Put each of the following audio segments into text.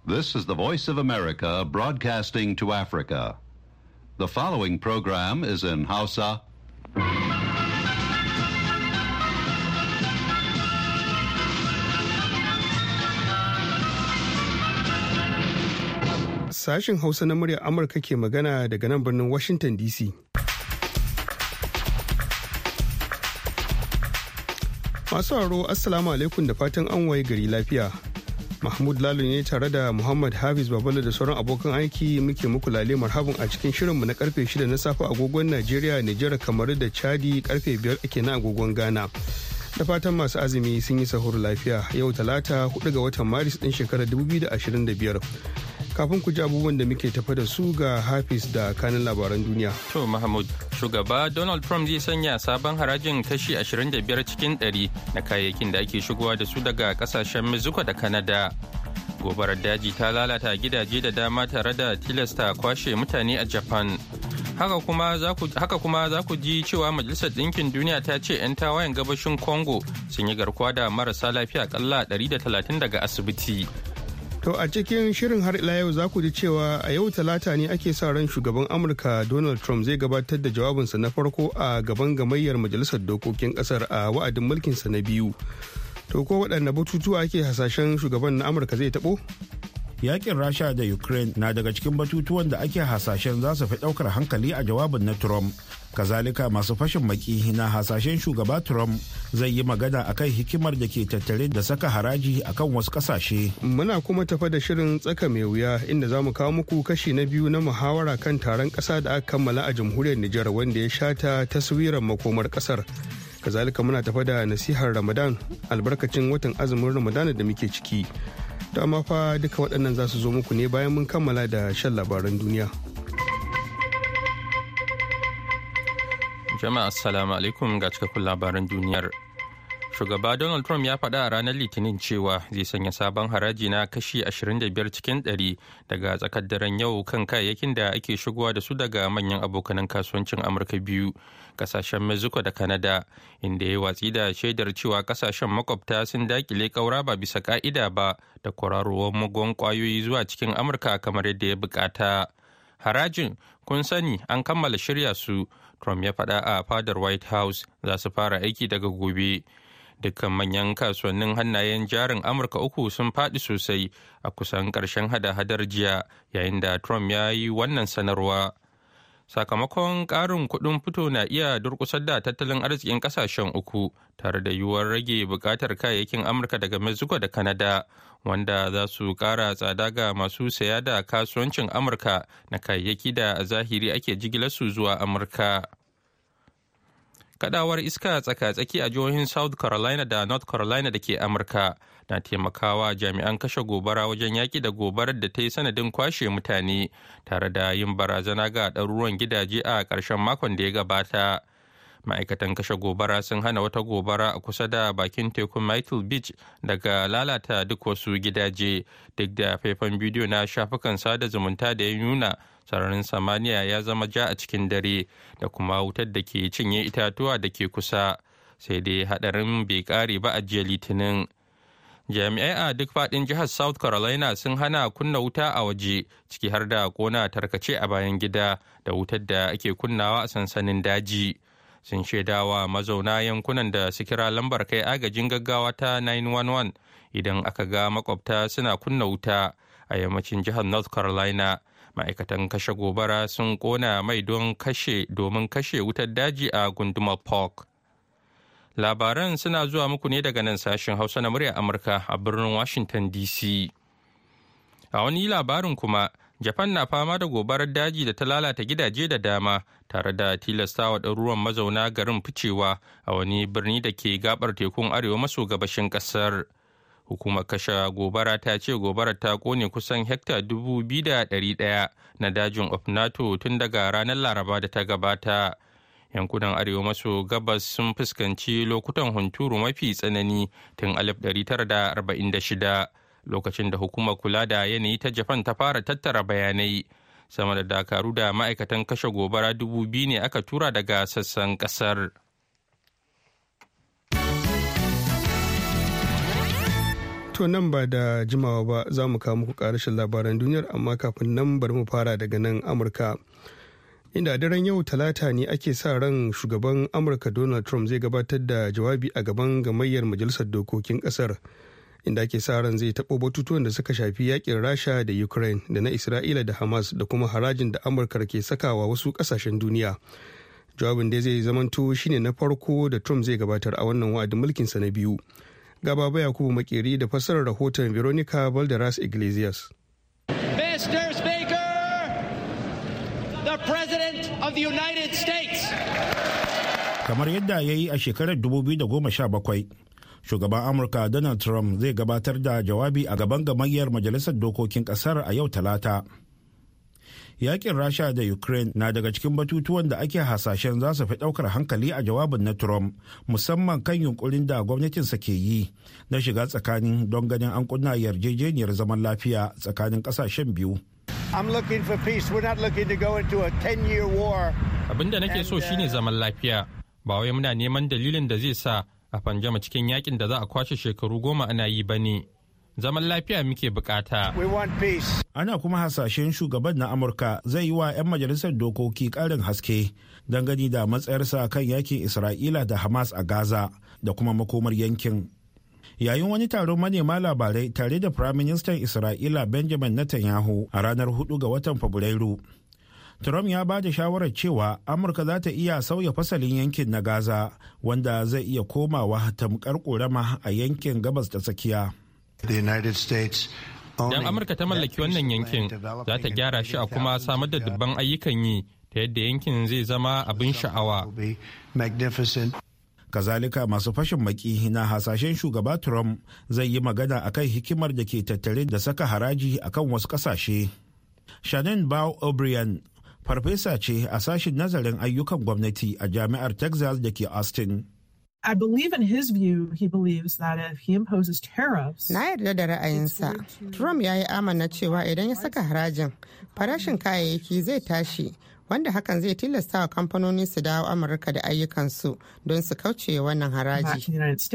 This is the Voice of America broadcasting to Africa. The following program is in Hausa. Sashen Hausa na muryar Amurka ke magana daga nan birnin Washington DC. Masu haro Assalamu alaikum da fatan an waye gari lafiya. Mahmud Lalo ne tare da Muhammad Hafiz Babala da sauran abokan aiki muke muku lale marhabin a cikin shirinmu na karfe 6 na safe agogon Najeriya, Nijar, Kamaru da Chadi karfe 5 ake na agogon Ghana. Da fatan masu azumi sun yi sahur lafiya yau Talata 4 ga watan Maris din shekarar 2025. Kafin ku ji abubuwan da muke tafa da su ga Hafiz da kanin labaran duniya. To Mahmud, shugaba Donald Trump zai sanya sabon harajin kashi 25 cikin 100 na kayayyakin da ake shigowa da su daga kasashen Mexico da Canada. Gobarar daji ta lalata gidaje da dama tare da tilasta kwashe mutane a Japan. Haka kuma za ku ji cewa Majalisar Ɗinkin Duniya ta ce 'yan tawayen gabashin Congo sun yi garkuwa da marasa lafiya kalla 130 daga asibiti. To a cikin shirin har ila yau za ku ji cewa a yau Talata ne ake sa ran shugaban Amurka Donald Trump zai gabatar da jawabinsa na farko a gaban gamayyar majalisar dokokin kasar a wa'adin mulkinsa na biyu. To ko waɗanne batutuwa ake hasashen shugaban na Amurka zai taɓo? Yakin Rasha da Ukraine na daga cikin batutuwan da ake hasashen za su fi ɗaukar hankali a jawabin na Trump. Kazalika masu fashin maki na hasashen shugaba Trump zai yi magana akan hikimar da ke tattare da saka haraji akan wasu kasashe. Muna kuma tafa da shirin tsaka mai wuya inda za mu kawo muku kashi na biyu na muhawara kan taron ƙasa da aka kammala a jamhuriyar Nijar wanda ya shata taswirar makomar ƙasar. Kazalika muna tafa da nasihar Ramadan albarkacin watan azumin Ramadan da muke ciki. Da amma fa duka waɗannan za su zo muku ne bayan mun kammala da shan labaran duniya. Jama'a assalamu alaikum ga cikakkun labaran duniyar. Shugaba Donald Trump ya faɗa a ranar Litinin cewa zai sanya sabon haraji na kashi 25 cikin 100 daga tsakar daren yau kan kayayyakin da ake shigowa da su daga manyan abokanan kasuwancin Amurka biyu, kasashen Mexico da Canada, inda ya watsi da shaidar cewa kasashen makwabta sun dakile kaura ba bisa ka'ida ba da kwararowar mugun kwayoyi zuwa cikin Amurka kamar yadda ya bukata. Harajin, kun sani an kammala shirya su, Trump ya faɗa a fadar White House, za su fara aiki daga gobe. Dukkan manyan kasuwannin hannayen jarin Amurka uku sun faɗi sosai a kusan ƙarshen hada-hadar jiya yayin da Trump ya yi wannan sanarwa. Sakamakon ƙarin kuɗin fito na iya durƙusar da tattalin arzikin ƙasashen uku tare da yiwuwar rage buƙatar kayayyakin Amurka daga Mexico da Canada, wanda za su ƙara tsada ga masu saya da kasuwancin Amurka na kayayyaki da a zahiri ake jigilarsu zuwa Amurka. Kadawar iska tsaka-tsaki a jihohin South Carolina da North Carolina da ke Amurka na taimakawa jami'an kashe gobara wajen yaƙi da gobarar da ta yi sanadin kwashe mutane tare da yin barazana ga ɗaruruwan gidaje a ƙarshen makon da ya gabata. Ma'aikatan kashe gobara sun hana wata gobara a kusa da bakin tekun Myrtle Beach daga lalata duk wasu gidaje, duk da faifan bidiyo na shafukan sada zumunta da ya nuna sararin samaniya ya zama ja a cikin dare da kuma wutar da ke cinye itatuwa da ke kusa, sai dai hadarin bai kare ba a jiya Litinin. Jami'ai a duk faɗin jihar South Carolina sun hana kunna wuta a waje, ciki har da kona tarkace a bayan gida da wutar da ake kunnawa a sansanin daji. Sun shaidawa mazauna yankunan da su kira lambar kai agajin gaggawa ta 911 idan aka ga makwabta suna kunna wuta a yammacin jihar North Carolina. Ma'aikatan kashe gobara sun kona mai domin kashe wutar daji a gundumar Park. Labaran suna zuwa muku ne daga nan sashen Hausa na muryar Amurka a birnin Washington DC. A wani labarin kuma, Japan na fama da gobarar daji da ta lalata gidaje da dama tare da tilastawa ɗaruruwan mazauna garin ficewa a wani birni da ke gabar tekun arewa maso gabashin ƙasar. Hukumar kashe gobara ta ce gobarar ta kone kusan hekta 2,100 na dajin Ofnato tun daga ranar Laraba da ta gabata. Yankunan arewa maso gabas sun fuskanci lokutan hunturu mafi tsanani tun 1946. Lokacin da hukumar kula da yanayi ta Japan ta fara tattara bayanai. Sama da dakaru da ma'aikatan kashe gobara 2,000 ne aka tura daga sassan kasar. To nan ba da jimawa ba za mu kawo muku karashin labaran duniyar, amma kafin nan bari mu fara daga nan Amurka. Inda daren yau talata ne ake sa ran shugaban Amurka Donald Trump zai gabatar da jawabi a gaban gamayyar majalisar dokokin kasar, inda ake sa ran zai taɓo batutuwan da suka shafi yakin Rasha da Ukraine da na Isra'ila da Hamas da kuma harajin da Amurka ke sakawa wasu ƙasashen duniya. Jawabin da zai zamanto shine na farko da Trump zai gabatar a wannan wa'adin mulkinsa na biyu. Ga Baba Yakubu Makeri da fassarar rahoton Veronica Balderas Iglesias. Mr. Speaker, the President of the United States. Kamar yadda ya yi a shekarar 2017, shugaban Amurka Donald Trump zai gabatar da jawabi a gaban gamayyar majalisar dokokin kasar a yau talata. Yakin Rasha da Ukraine na daga cikin batutuwan da ake hasashen za su fi daukar hankali a jawabin na Trump, musamman kan yunkurin da gwamnatinsa ke yi na shiga tsakanin don ganin an kunna yarjejeniyar zaman lafiya tsakanin kasashen biyu. Abin da nake so shine zaman lafiya, ba wai muna neman dalilin da zai sa a fanjama cikin yakin da za a kwashe shekaru 10 ana yi ba ne. Zaman lafiya muke bukata. Ana kuma hasashen shugaban na Amurka zai yi wa 'yan majalisar dokoki ƙarin haske dangane da matsayarsa kan yakin Isra'ila da Hamas a Gaza da kuma makomar yankin. Yayin wani taron manema labarai tare da Firaministan Isra'ila Benjamin Netanyahu a ranar 4 ga watan Fabrairu, Trump ya ba da shawarar cewa Amurka za ta iya sauya fasalin yankin na Gaza, wanda zai iya komawa tamkar ƙorama a yankin gabas da tsakiya. Idan Amurka ta mallaki wannan yankin, za ta gyara shi a kuma samar da dubban ayyukan yi ta yadda yankin zai zama abin sha'awa. Kazalika masu fashin maki na hasashen shugaba Trump zai yi magana akan hikimar da ke tattare da saka haraji akan wasu kasashe. Shannon Bao O'Brien, farfesa ce a sashen nazarin ayyukan gwamnati a jami'ar Texas da ke Austin. I believe in his view, he believes that if he imposes tariffs... Na yarda da ra'ayinsa. Trump ya yi amana cewa idan ya saka harajin, farashin kayayyaki zai tashi, wanda hakan zai tilasta wa kamfanoni su dawo Amurka da ayyukansu don su kauce wannan haraji.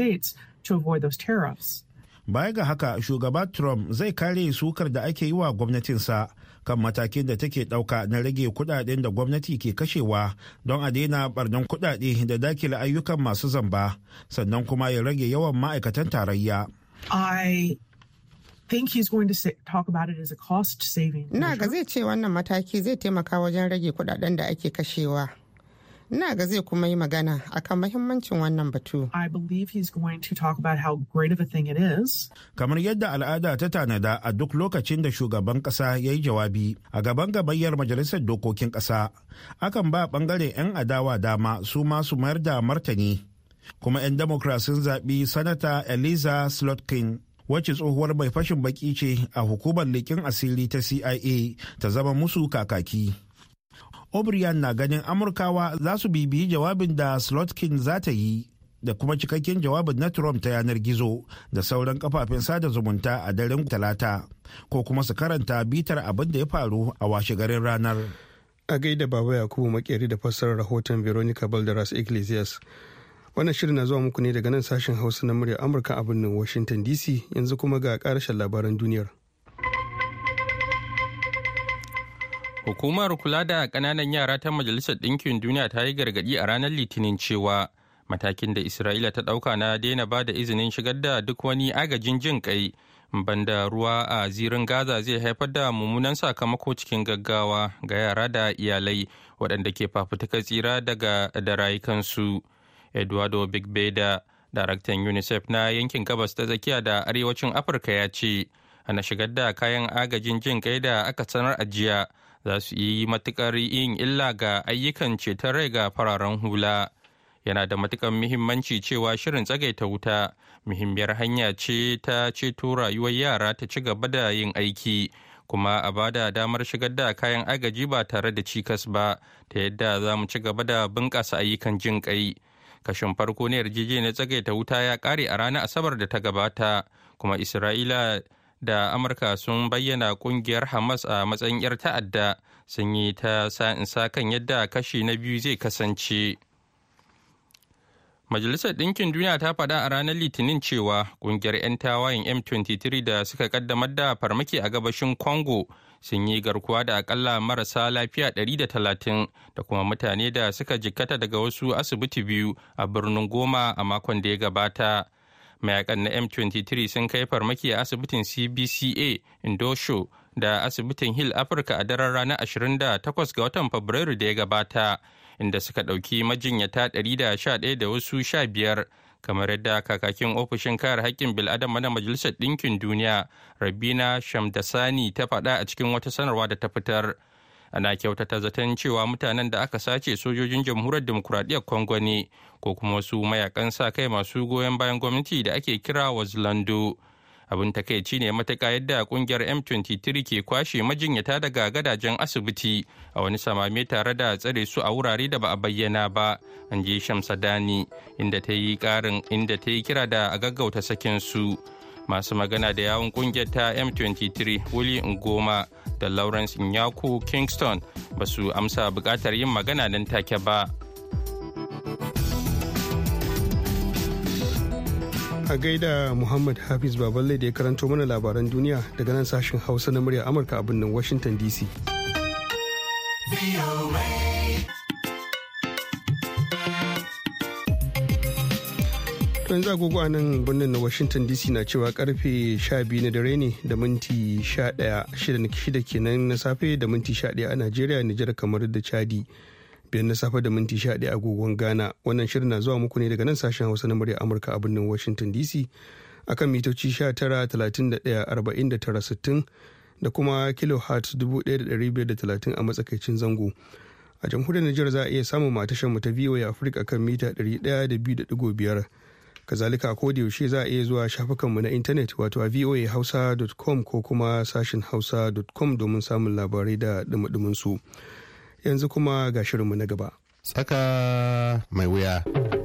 Baya ga haka, shugaba Trump zai kare sukar da ake yi wa gwamnatinsa kan matakin da take ɗauka na rage kudaden da gwamnati ke kashewa don a daina barnan kudade da dakile ayyukan masu zamba, sannan kuma ya rage yawan ma'aikatan tarayya. I think he's going to talk about it as a cost saving. Ina ga zai ce wannan mataki zai taimaka wajen rage kudaden da ake kashewa. Ina ga zai kuma yi magana akan mahimmancin wannan batu. I believe he's going to talk about how great of a thing it is. Kamar yadda al'ada ta tanada a duk lokacin da shugaban kasa ya yi jawabi a gaban gabayyar majalisar dokokin kasa, akan ba bangare 'yan adawa dama su masu mayar da martani. Kuma 'yan Democrat sun zaɓi Sanata Eliza Slotkin, wacce tsohuwar mai fashin baki ce a hukumar leƙen asiri ta CIA, ta zama musu kakaki. O'Brien na ganin Amurkawa za su bibiyi jawabin da Slotkin za ta yi da kuma cikakken jawabin na Trump ta yanar gizo da sauran kafafen sada zumunta a daren talata, ko kuma su karanta bitar abin da ya faru a washe garin ranar. A gaida Baba Yakubu Makeri da fassarar rahoton Veronica Balderas Iglesias. Wannan shirin na zuwa muku ne daga nan sashen Hausa na muryar Amurka a birnin Washington DC, yanzu kuma ga ƙarashen labaran duniyar. Hukumar kula da ƙananan yara ta Majalisar Ɗinkin Duniya ta yi gargaɗi a ranar Litinin cewa matakin da Isra'ila ta ɗauka na daina ba da izinin shigar da duk wani agajin jin ƙai banda ruwa a zirin Gaza zai haifar da mummunan sakamako cikin gaggawa ga yara da iyalai waɗanda ke fafutukar tsira da rayukansu. Eduardo Bigbeda, daraktan UNICEF na yankin gabas ta tsakiya da arewacin Afirka, ya ce ana shigar da kayan agajin jin ƙai da aka sanar a jiya za su yi matukar yin illa ga ayyukan ceton rai ga fararen hula. Yana da matukar muhimmanci cewa shirin tsagaita wuta muhimmiyar hanya ce ta ceto rayuwar yara ta ci gaba da yin aiki, kuma a bada damar shigar da kayan agaji ba tare da cikas ba, ta yadda za mu ci gaba da bunƙasa ayyukan jin ƙai. Kashin farko na yarjejeniyar tsagaita wuta ya ƙare a ranar Asabar da ta gabata, kuma Isra'ila da Amurka sun bayyana kungiyar Hamas a matsayin 'yar ta'adda, sun yi ta sa'insa kan yadda kashi na biyu zai kasance. Majalisar Ɗinkin Duniya ta faɗa a ranar Litinin cewa ƙungiyar 'yan tawayen M23 da suka kaddamar da farmaki a gabashin Congo sun yi garkuwa da akalla marasa lafiya 130 da kuma mutane da suka jikkata daga wasu asibiti biyu a birnin Goma a makon da ya gabata. Mayakan na M23 sun kai farmaki a asibitin CBCA Indosho da asibitin Hill Africa a daren ranar 28 ga watan Fabrairu da ya gabata, inda suka ɗauki majinyata 111 da wasu 15, kamar yadda kakakin ofishin kare haƙƙin bil'adama na Majalisar Ɗinkin Duniya Rabina Shamdasani ta faɗa a cikin wata sanarwa da ta fitar. Ana kyautata zaton cewa mutanen da aka sace sojojin jamhuriyar demokuraɗiyyar Congo ne ko kuma wasu mayakan sa kai masu goyon bayan gwamnati da ake kira Wazlando. Abin takaici ne matuƙa yadda ƙungiyar M23 ke kwashe majinyata daga gadajen asibiti a wani samame tare da tsare su a wurare da ba a bayyana ba, an ji Shamsadani, inda ta yi kira da a gaggauta sakin su. Masu magana da yawun ƙungiyar ta M23 Willie Ngoma da Lawrence Nyako Kingston ba su amsa buƙatar yin magana nan take ba. A gaida Muhammad Hafiz Baballe da ya karanto mana labaran duniya daga nan sashen Hausa na murya Amurka a birnin Washington DC. Yanzu agogo a nan birnin na Washington DC na cewa karfe 12 na dare ne da minti 11 kenan na safe da minti 11 a Najeriya, Nijar, kamar da Chadi. Biyar na safe da minti 11 agogon Ghana. Wannan shirin na zuwa muku ne daga nan sashen Hausa na murya Amurka a birnin Washington DC akan mitoci 19,31,49,60 da kuma kilohertz 1,530 a matsakaicin zango. A jamhuriyar Nijar za a iya samun matashar mu ta VOA Africa kan mita 102.5. Kazalika ko da yaushe za a iya zuwa shafukanmu na intanet wato a voahausa.com ko kuma sashen hausa.com domin samun labarai da dumadumin su. Yanzu kuma ga shirinmu na gaba. Tsaka mai wuya.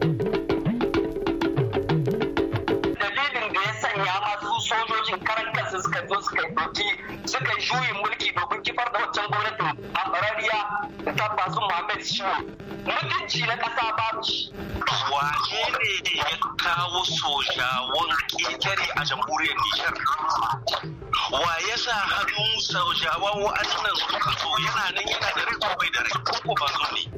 Dalilin da ya sanya masu sojojin karan kansu suka zo suka yi juyin mulki domin kifar da wancan gwamnatin ambarariya da ta basu Muhammad Shiwo. Mutunci na ƙasa babu shi. Wane ne ya kawo sojawan ƙetare a jamhuriyar Nijar? Wa ya sa hannun sojawan wa'annan suka zo yana nan yana da rai ko bai da rai ko ba zo ne?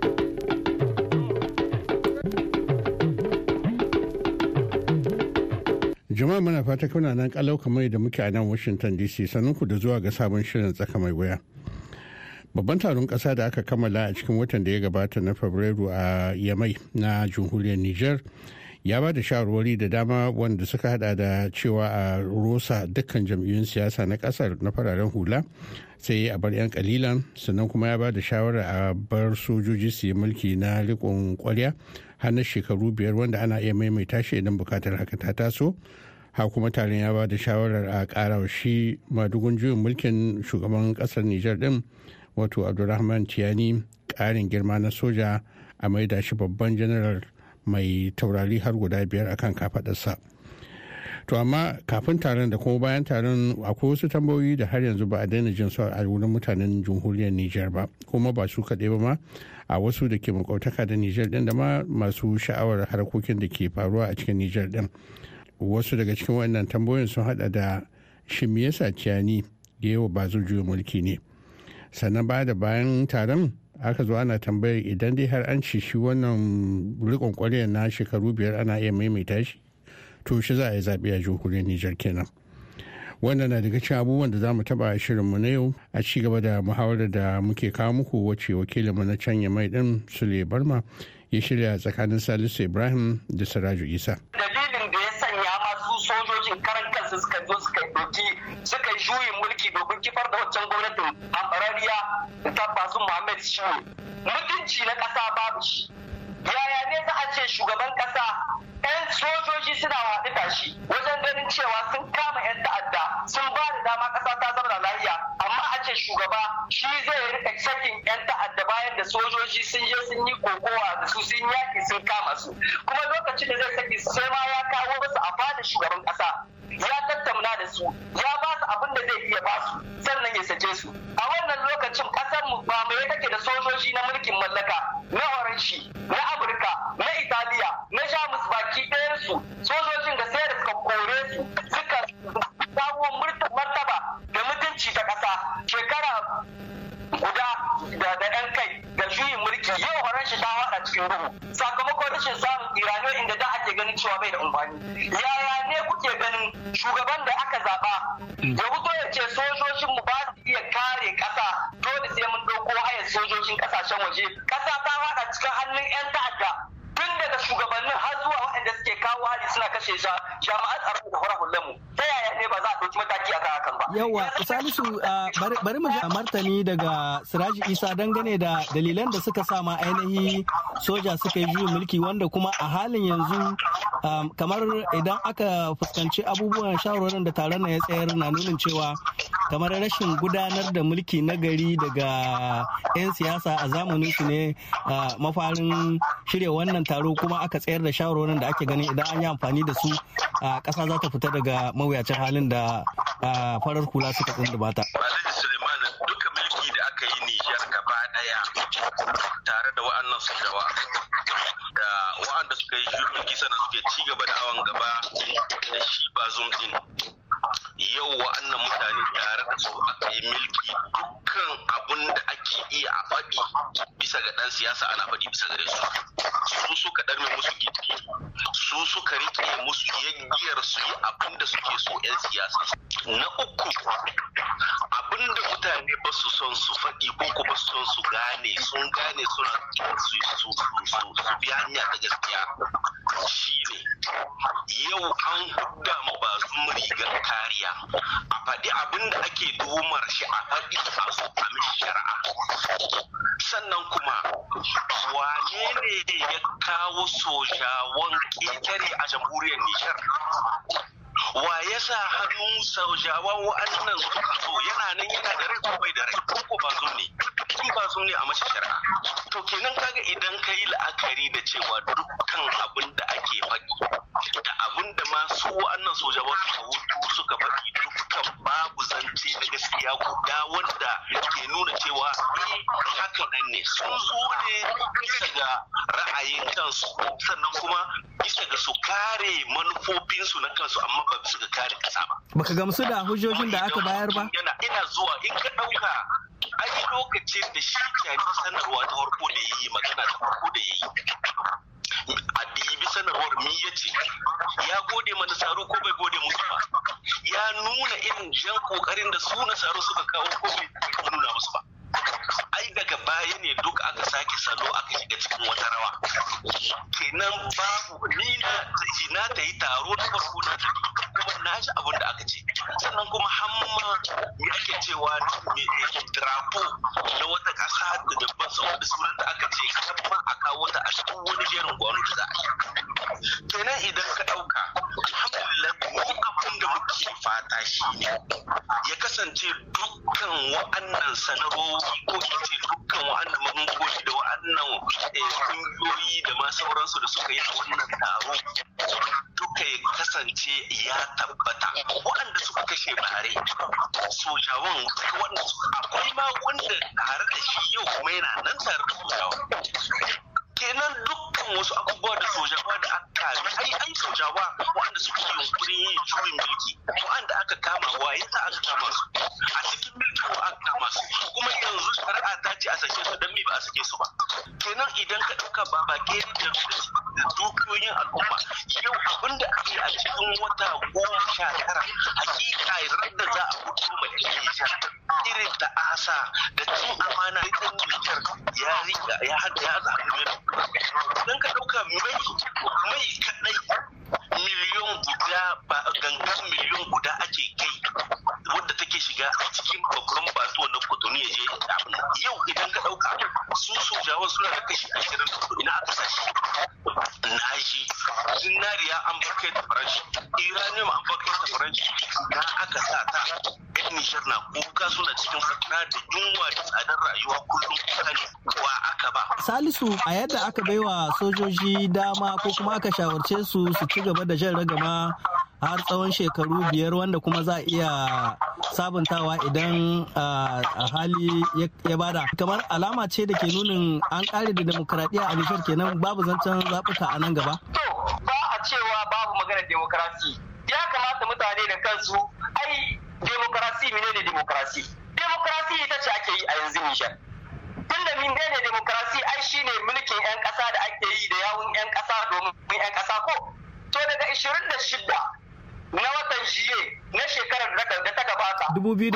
Jama'a muna fata kuna nan kalau kamar da muke a nan Washington DC, sanunku da zuwa ga sabon shirin tsaka mai wuya. Babban taron ƙasa da aka kammala a cikin watan da ya gabata na Fabrairu a Yamai na jamhuriyar Nijar ya ba da shawarwari da dama wanda suka hada da cewa a rosa dukkan jam'iyyun siyasa na kasar na fararen hula sai a bar 'yan kalilan, sannan kuma ya ba da shawara a bar sojoji su yi mulki na riƙon ƙwarya har na shekaru 5 wanda ana iya maimaita shi idan bukatar haka ta taso. Ha kuma taron ya ba da shawarar a ƙara shi madugun juyin mulkin shugaban ƙasar Nijar din wato Abdulrahman Tiyani ƙarin girma na soja a maida shi babban janaral mai taurari har guda 5 akan kafadarsa. To amma kafin taron da kuma bayan taron akwai wasu tambayoyi da har yanzu ba a daina jin su a wurin mutanen jamhuriyar Nijar ba, kuma ba su kaɗai ba ma a wasu da ke makautaka da Nijar din da ma masu sha'awar harkokin da ke faruwa a cikin Nijar din. Wasu daga cikin wannan tambayoyin sun hada da shin me yasa Tiyani da yawa ba juyin mulki ne, sannan ba da bayan taron aka zo ana tambayar idan dai har an ci shi wannan rikon kwarya na shekaru 5 ana iya maimaita shi, to shi za a yi zaɓe a jamhuriyar Nijar kenan. Wannan na daga cikin abubuwan da za mu taɓa a shirinmu na yau a ci gaba da muhawarar da muke kawo muku wacce wakilinmu na can Yamai ɗin Sule Barma ya shirya tsakanin Salisu Ibrahim da Siraju Isa. Dalilin da ya sanya masu sojojin karan kansu suka zo suka yi juyin mulki domin kifar da wancan gwamnatin ambarariya da ta basu Muhammad Shiwo. Mutunci na ƙasa babu shi. Yaya ne za a ce shugaban ƙasa 'yan sojoji suna haɗu tashi wajen ganin cewa sun kama 'yan ta'adda sun ba da dama ƙasa ta zama lafiya, amma a ce shugaba shi zai rika sakin 'yan ta'adda bayan da sojoji sun je sun yi kokowa da su sun yaki sun kama su, kuma lokacin da zai saki sai ma ya kawo musu a fada shugaban ƙasa ya tattauna da su ya ba su abin da zai iya ba su sannan ya sake su. A wannan lokacin ƙasar mu ba mai take da sojoji na mulkin mallaka na Horanshi, na Amurka, na Italiya, na Jamus cikin duhu sakamakon rashin samun iraniyo inda da ake ganin cewa bai da amfani. Yaya ne kuke ganin shugaban da aka zaba ya fito ya ce sojojin mu ba su iya kare kasa dole sai mun dauko hayar sojojin kasashen waje, kasa ta fada cikin hannun 'yan ta'adda tun daga shugabannin har zuwa waɗanda suke kawo hari suna kashe jami'an tsaro da hura hullanmu. Ta yaya ne ba za a ɗauki mataki akan hakan ba? Yawwa, Salisu bari mu ji martani daga Siraji Isa dangane da dalilan da suka sa ma ainihi soja suka yi juyin mulki wanda kuma a halin yanzu kamar idan aka fuskanci abubuwan shawarwarin da taron na ya tsayar na nunin cewa kamar rashin gudanar da mulki na gari daga 'yan siyasa a zamanin su ne mafarin shirya wannan taro kuma aka tsayar da shawarwarin da ake ganin idan an yi amfani da su a ƙasa za ta fita daga mawuyacin halin da farar hula suka tsundubata. Alhaji Suleiman, duka mulki da aka yi Nijar gaba daya tare da wa'annan sojawa da wa'anda suka yi mulki sannan suke ci gaba da awon gaba da shi Bazoum din. Yau wa'annan mutane tare da su aka yi mulki dukkan abun da ake iya a faɗi bisa ga ɗan siyasa ana faɗi bisa gare su. Su suka ɗarme musu gidi, su suka rike musu yaggiyar su yi abin da suke so 'yan siyasa. Na uku, abin da mutane ba su son su faɗi ko kuma su son su gane sun gane suna su bi hanya ta gaskiya shine yau an hudda ma Bazoum rigar kariya a faɗi abin da ake tuhumar shi a faɗi a su a mishi shari'a. Sannan kuma wane ne ya kawo sojawan ƙetare a jamhuriyar Nijar? Wa ya sa hannun sojawan wa'annan suka zo yana nan yana da rai ko bai da rai ko Bazoum ne? In Bazoum ne a mashi shari'a. To kenan kaga idan ka yi la'akari da cewa dukkan abin da ake faɗi da abin da ma su wa'annan sojawan suka hutu suka faɗi dukkan babu zance na gaskiya guda wanda ke nuna cewa haka nan ne sun zo ne bisa ga ra'ayin kansu sannan kuma bisa ga su kare manufofinsu na kansu amma ba bisa ga kare kasa ba. Baka gamsu da hujjojin da aka bayar ba? Ina zuwa in ka ɗauka a yi lokacin da shi kyani sanarwa ta farko da ya yi magana ta farko da ya yi. A bibi sanarwar mi ya ce ya gode ma Nasaru ko bai gode musu ba, ya nuna irin jan kokarin da su Nasaru suka kawo ko bai nuna musu ba. Ai daga baya ne duk aka sake salo aka shiga cikin wata rawa. Kenan babu ni na ta yi taro na farko na ta kuma na ji abin da aka ce. Sannan kuma hamma me ake cewa drapo na wata kasa da dabban saboda sunan da aka ce kamar a kawo ta a cikin wani jerin gwano da za a yi. Kenan idan ka ɗauka alhamdulillah mu abin da muke fata shi ne ya kasance dukkan wa'annan sanarwowi ko ce dukkan wa'annan manufofi da wa'annan kungiyoyi da ma sauransu da suka yi a wannan taro duka ya kasance ya tabbata waɗanda suka kashe bare sojawan wanda akwai ma wanda tare da shi yau kuma yana nan tare da sojawan kenan dukkan wasu abubuwa da sojawa da aka kame ai sojawa waɗanda suka yi yunkurin yin juyin mulki waɗanda aka kama waye ta aka kama su a cikin mulki wa aka kama su kuma yanzu shari'a ta ce a sake su dan me ba a sake su ba kenan idan ka ɗauka babake da dukiyoyin al'umma yau abin da ake a cikin wata 19 hakika da za a fito ma Nijar irin ta'asa da cin amana da Nijar ya zaɓi don ka ɗauka mai kaɗai miliyon guda ba gangan miliyon guda ake kai wadda take shiga a cikin babban bato na Kotonu ya je yau idan ka ɗauka su sojawan suna da kashi 24 ina aka sashi naji zinariya an bar kai ta faranshi iranium an bar kai ta faranshi na aka sa ta yan Nijar na kuka suna cikin fatara da yunwa da tsadar rayuwa kullum wa aka ba. Salisu a yadda aka baiwa sojoji dama ko kuma aka shawarce su ci gaba da jan ragama har tsawon shekaru 5 wanda kuma za a iya sabuntawa idan a hali ya bada kamar alama ce da ke nunin an kare da demokradiyya a Nijar kenan babu zancen zaɓuka a nan gaba? To ba a cewa babu maganar demokrasi ya kamata mutane da kansu ai demokrasi menene demokrasi ita ce ake yi a yanzu Nijar tun tunda menene demokrasi ai shine mulkin 'yan ƙasa da ake yi da yawun 'yan ƙasa domin 'yan ƙasa ko to daga 26 na watan jiye na shekarar da ta gabata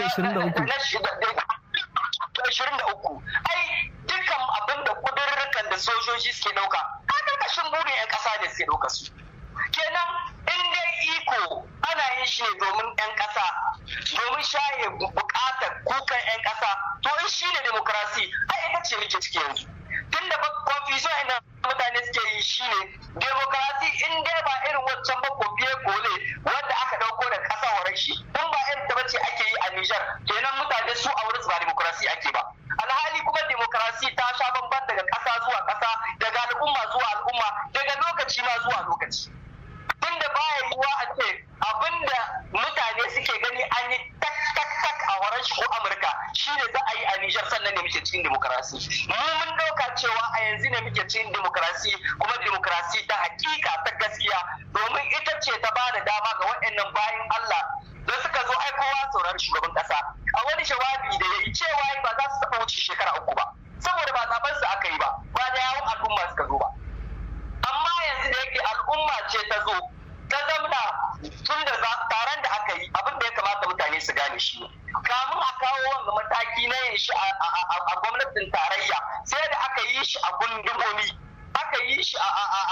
2023 ai dukkan abin da kudurrukan da sojoji suke dauka a karkashin burin 'yan ƙasa ne suke dauka su kenan in dai iko ana yin shi ne domin 'yan ƙasa domin shaye bukatar kukan 'yan ƙasa to in shi ne demokrasi ai ita ce muke ciki yanzu tun da confusion ina mutane suke yi shi ne demokrasi in dai ba irin wancan ba kofiye kole wanda aka dauko da ƙasa horar shi in ba irin ta bace ake yi a Nijar kenan mutane su a wurin ba demokrasi ake ba alhali kuma demokrasi ta sha bamban daga ƙasa zuwa ƙasa daga al'umma zuwa al'umma daga lokaci ma zuwa lokaci tunda baya yiwuwa a ce abinda mutane suke gani an yi tak a horon shi ko Amurka shi ne za a yi a Nijar sannan ne muke cikin demokrasi mu mun dauka cewa a yanzu ne muke cikin demokrasi kuma demokrasi ta hakika ta gaskiya domin ita ce ta ba da dama ga waɗannan bayan Allah da suka zo aikowa saurari shugaban kasa a wani jawabi da ya yi cewa ba za su taɓa wuce shekara 3 ba saboda ba zaben su aka yi ba da yawon al'umma suka zo ba amma yanzu da yake al'umma ce ta zo ta zamna tun da taron da aka yi abin da ya kamata mutane su gane shi kamun a kawo wanga mataki na yin shi a gwamnatin tarayya sai da aka yi shi a gundumomi aka yi shi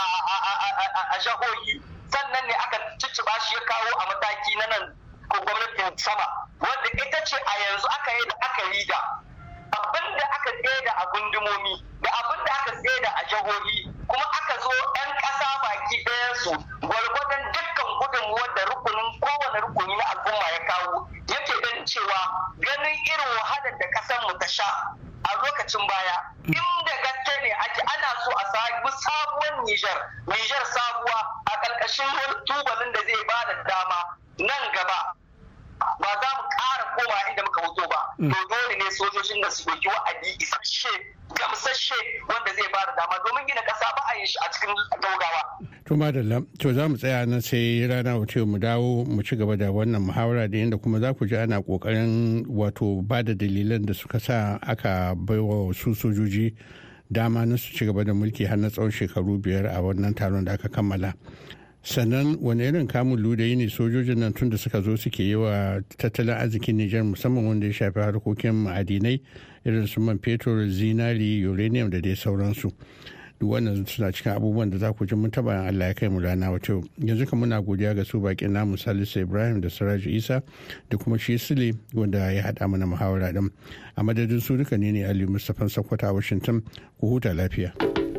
a jahohi sannan ne aka cicciba shi ya kawo a mataki na nan ko gwamnatin sama wanda ita ce a yanzu aka yi da abin da aka tseda a gundumomi da abin da aka tseda a jahohi kuma aka zo 'yan ƙasa baki ɗayansu gwargwadon dukkan gudunmuwar da kowane rukuni na al'umma ya kawo yake ganin cewa ganin irin wahalar da ƙasar mu ta sha a lokacin baya inda gaske ne ake ana so a samu sabuwar Nijar sabuwa a ƙarƙashin wani tubalin da zai ba da dama nan gaba ba za mu ƙara koma inda muka wuto ba to dole ne sojojin da su ɗauki wa'adi isasshe gamsasshe wanda zai ba da dama domin gina ƙasa ba a yin shi a cikin gaugawa. To madalla, to za mu tsaya nan sai rana wuce mu dawo mu ci gaba da wannan muhawara da yadda kuma za ku ji ana kokarin wato ba da dalilan da suka sa aka baiwa su sojoji dama na su ci gaba da mulki har na tsawon shekaru 5 a wannan taron da aka kammala. Sannan wani irin kamun ludayi ne sojojin nan tun da suka zo suke yi wa tattalin arzikin Nijar musamman wanda ya shafi harkokin ma'adinai irin su man fetur, zinari, uranium da dai sauransu. Duk wannan suna cikin abubuwan da za ku ji mun taba Allah ya kai mu rana wato yanzu kan muna godiya ga su bakin namu Salisu Ibrahim da Siraji Isa da kuma shi Sule wanda ya haɗa mana muhawara din. A madadin su duka ne Ali Mustapha Sokoto a Washington ku huta lafiya.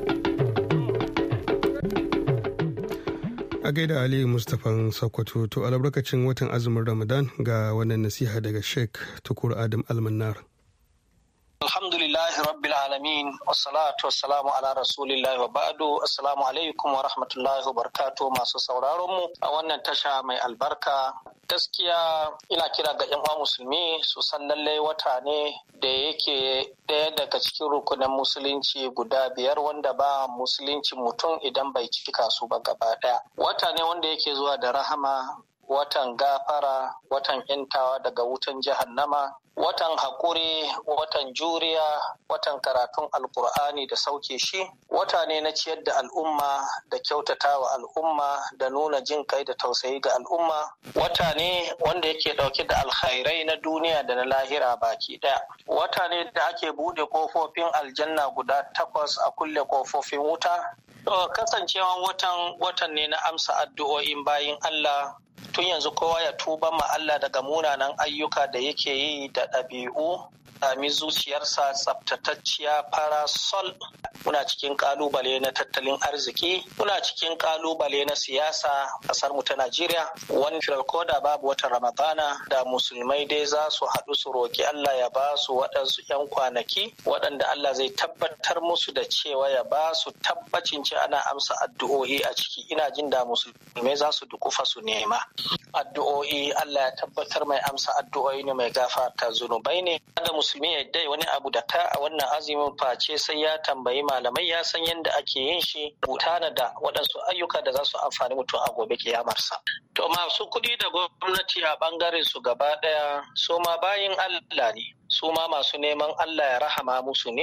A gaida Ali Mustapha Sokoto to albarkacin watan azumin Ramadan ga wannan nasiha daga Sheikh Tukur Adam Almanar. Alhamdulillahi Rabbil Alamin wassalatu wassalamu ala rasulillahi wa ba'du assalamu alaikum wa rahmatullahi wa barakatuh masu sauraron mu a wannan tasha mai albarka. Gaskiya ina kira ga yan uwa musulmi su san lallai wata ne da yake ɗaya daga cikin rukunin musulunci guda 5 wanda ba musulunci mutum idan bai cika su ba gaba ɗaya. Wata ne wanda yake zuwa da rahama, watan gafara, watan yantawa daga wutan jahannama, watan haƙuri, watan juriya, watan karatun alkur'ani da sauke shi, wata ne na ciyar da al'umma da kyautata wa al'umma da nuna jin kai da tausayi ga al'umma, wata ne wanda yake ɗauke da alkhairai na duniya da na lahira baki ɗaya, wata ne da ake buɗe ƙofofin aljanna guda 8 a kulle ƙofofin wuta. Kasancewan watan ne na amsa addu'o'in bayin Allah. Tun yanzu kowa ya tuba ma Allah daga munanan ayyuka da yake yi da ɗabi'u, sami zuciyarsa tsaftatacciya parasol. Muna cikin kalubale na tattalin arziki, muna cikin kalubale na siyasa ƙasar mu ta Najeriya. Wani koda babu watan Ramadana da musulmai dai za su haɗu su roki Allah ya ba su waɗansu 'yan kwanaki waɗanda Allah zai tabbatar musu da cewa ya ba su tabbacin ce ana amsa addu'o'i a ciki. Ina jin da musulmai za su dukufa su nema addu'o'i. Allah ya tabbatar mai amsa addu'o'i ne, mai gafarta zunubai ne. Da musulmi ya dai wani abu da ka a wannan azumin face sai ya tambayi malamai, ya san yadda ake yin shi, butana da waɗansu ayyuka da za su amfani mutum a gobe kiyamarsa. To masu kuɗi da gwamnati a ɓangaren su gaba ɗaya su ma bayin Allah ne, su ma masu neman Allah ya rahama musu ne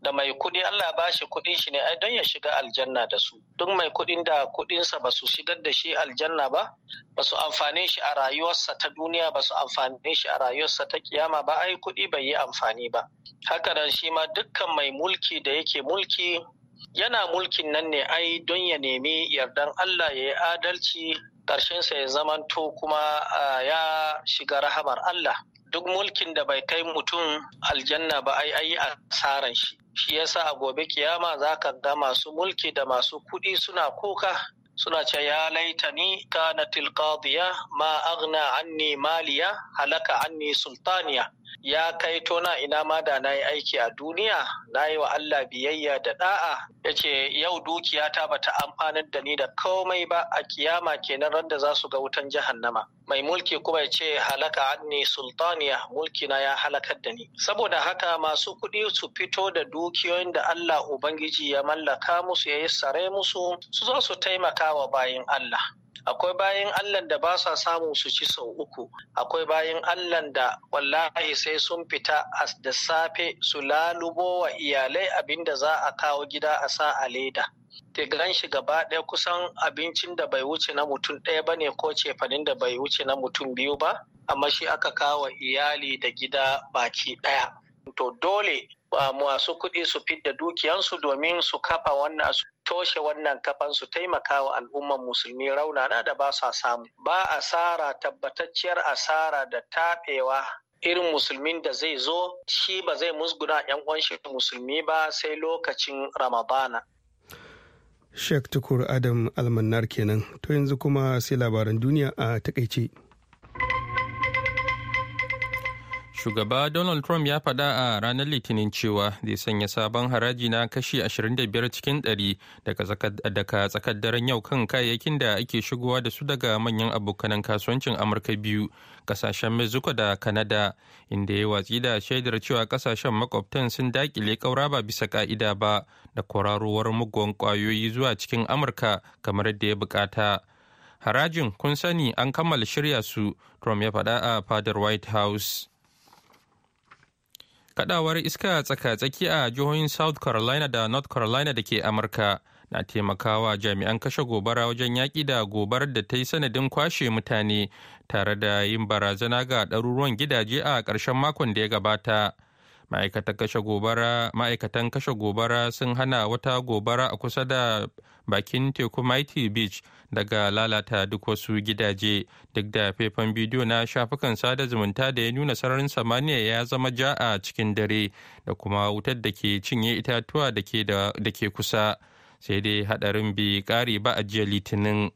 da mai kuɗi Allah ba shi kuɗin shi ne ai don ya shiga aljanna da su. Duk mai kuɗin da kuɗinsa ba su shigar da shi aljanna ba su amfane shi a rayuwarsa ta duniya ba su amfane shi a rayuwarsa ta kiyama ba ai kuɗi bai yi amfani ba. Haka nan shi ma dukkan mai mulki da yake mulki yana mulkin nan ne ai don ya nemi yardan Allah ya yi adalci ƙarshensa ya zamanto kuma ya shiga rahamar Allah. Duk mulkin da bai kai mutum aljanna ba ai yi asaran shi. Shi yasa a gobe kiyama za ka ga masu mulki da masu kuɗi suna kuka suna ce ya laitani kanatil qadiya ma aghna anni maliya halaka anni sultaniya. Ya kai tona ina ma da na yi aiki a duniya na yi wa Allah biyayya da da'a ya ce yau dukiyata bata amfanar da ni da komai ba a kiyama kenan randa za su ga wutan jahannama. Mai mulki kuma ya ce halaka anni sultaniya mulki na ya halakar da ni. Saboda haka masu kuɗi su fito da dukiyoyin da Allah Ubangiji ya mallaka musu ya yassare musu su zo su taimaka wa bayin Allah. Akwai bayan Allah da ba sa samu su ci sau uku, akwai bayan Allah da wallahi sai sun fita da safe su lalubo wa iyalai abinda za a kawo gida a sa a leda. Tigiran shi gaba ɗaya kusan abincin da bai wuce na mutum ɗaya ba ne ko cefanin da bai wuce na mutum biyu ba, amma shi aka kawo iyali da gida baki ɗaya. To dole masu kuɗi su fidda dukiyansu domin su kafa wannan su toshe wannan kafan su taimaka wa al'umman musulmi raunana da ba sa samu. Ba asara tabbatacciyar asara da taɓewa irin musulmin da zai zo shi ba zai musguna 'yan uwan shi musulmi ba sai lokacin Ramadana. Sheikh Tukur Adam Almannar kenan. To yanzu kuma sai labaran duniya a takaice. Shugaba Donald Trump ya faɗa a ranar Litinin cewa zai sanya sabon haraji na kashi 25 cikin 100 daga tsakar daren yau kan kayayyakin da ake shigowa da su daga manyan abokanan kasuwancin Amurka biyu, kasashen Mexico da Canada, inda ya watsi da shaidar cewa kasashen makwabtan sun dakile ƙaura ba bisa ka'ida ba da kwararowar muggan ƙwayoyi zuwa cikin Amurka kamar yadda ya bukata. Harajin kun sani an kammala shirya su, Trump ya faɗa a fadar White House. Kadawar iska tsaka-tsaki a jihohin South Carolina da North Carolina da ke Amurka na taimakawa jami'an kashe gobara wajen yaƙi da gobarar da ta yi sanadin kwashe mutane tare da yin barazana ga ɗaruruwan gidaje a ƙarshen makon da ya gabata. Ma'aikatan kashe gobara sun hana wata gobara a kusa da bakin teku Mighty Beach daga lalata duk wasu gidaje, duk da faifan bidiyo na shafukan sada zumunta da ya nuna sararin samaniya ya zama ja a cikin dare da kuma wutar da ke cinye itatuwa da ke kusa, sai dai hadarin bai kare ba a jiya Litinin.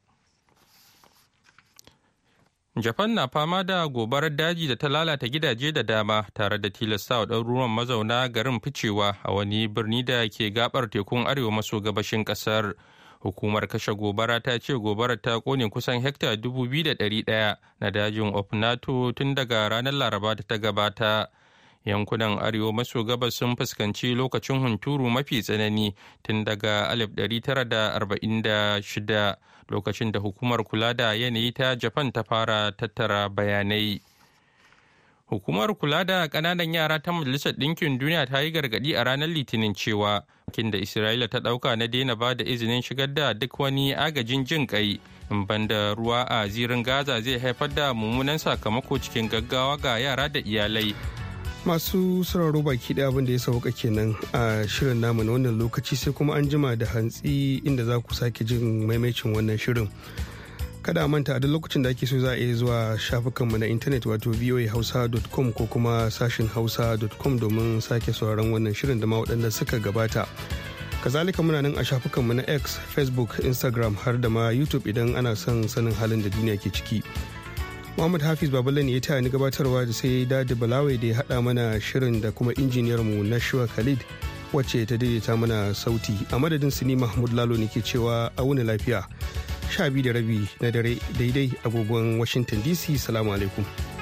Japan na fama da gobarar daji da ta lalata gidaje da dama tare da tilastawa ɗaruruwan mazauna garin ficewa a wani birni da ke gabar tekun arewa maso gabashin ƙasar. Hukumar kashe gobara ta ce gobarar ta kone kusan hekta 2,100 na dajin Ofnato tun daga ranar Laraba da ta gabata. Yankunan arewa maso gabas sun fuskanci lokacin hunturu mafi tsanani tun daga 1946 lokacin da hukumar kula da yanayi ta Japan ta fara tattara bayanai. Hukumar kula da ƙananan yara ta Majalisar Ɗinkin Duniya ta yi gargaɗi a ranar Litinin cewa kin da Isra'ila ta ɗauka na daina ba da izinin shigar da duk wani agajin jin ƙai in banda ruwa a zirin Gaza zai haifar da mummunan sakamako cikin gaggawa ga yara da iyalai. Masu sauraro baki ɗaya abin da ya sauka kenan a shirin namu na wannan lokaci, sai kuma an jima da hantsi inda za ku sake jin maimacin wannan shirin. Kada a manta a duk lokacin da ake so za a iya zuwa shafukanmu na intanet wato voahausa.com ko kuma sashin hausa.com domin sake sauraron wannan shirin da ma waɗanda suka gabata. Kazalika muna nan a shafukanmu na X, Facebook, Instagram har da ma YouTube idan ana son sanin halin da duniya ke ciki. Muhammad Hafiz Baballe ne ya taya ni gabatarwa da sai Dadi Balawai da ya haɗa mana shirin da kuma injiniyarmu Nashwa Khalid wacce ta daidaita mana sauti. A madadin su ni Mahmud Lalo ne ke cewa a wuni lafiya. 12:30 na dare daidai agogon Washington DC. Salamu alaikum.